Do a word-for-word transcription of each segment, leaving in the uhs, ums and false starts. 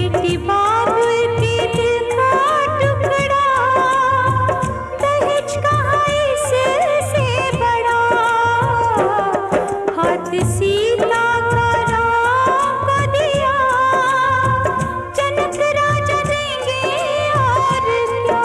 बेटी बाबुल के दिल का टुकड़ा, दहेज कहाँ इससे बड़ा। हाथ सीता का राम को दिया, जनक राजा देंगे और क्या।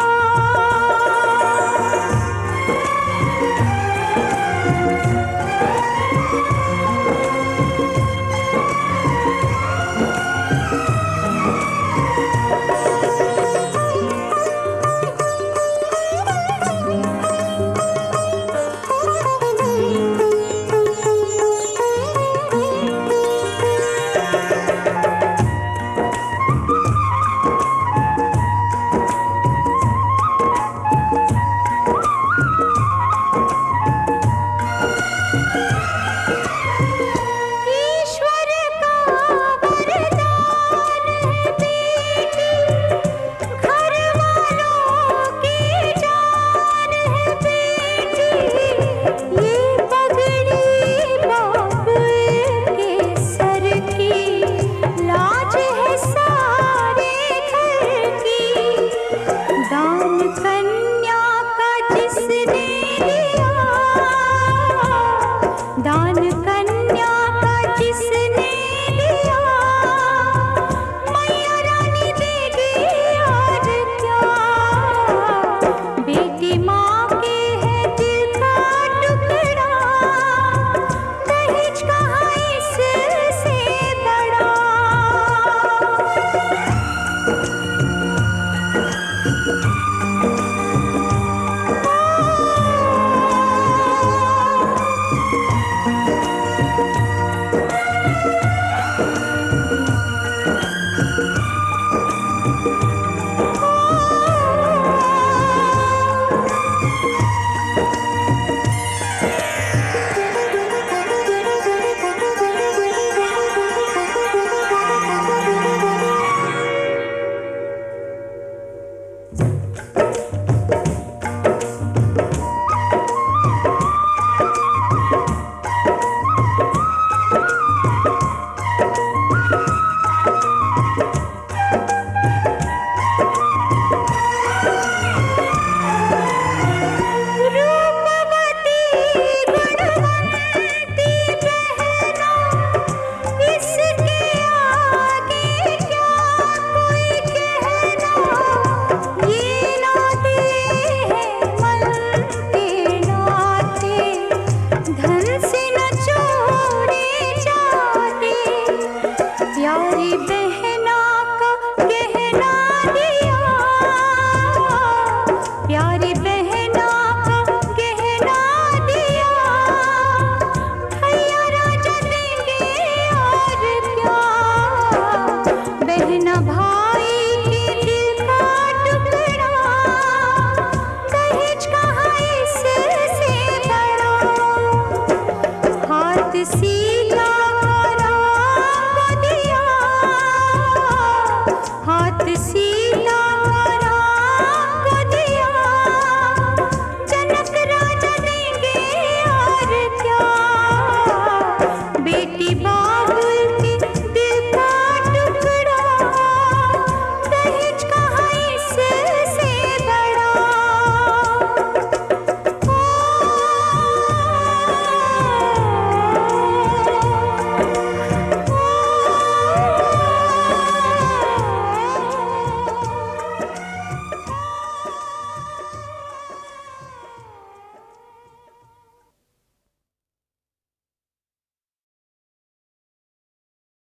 ईश्वर का वरदान है बेटी, घर वालों की जान है बेटी। ये पगड़ी बाबुल के सर की, लाज है सारे घर की। दान कन्या का जिसने दिया, दान कन्या का जिसने दिया, मैया रानी देगी और क्या। बेटी माँ के है दिल का टुकड़ा, दहेज कहाँ इससे बड़ा।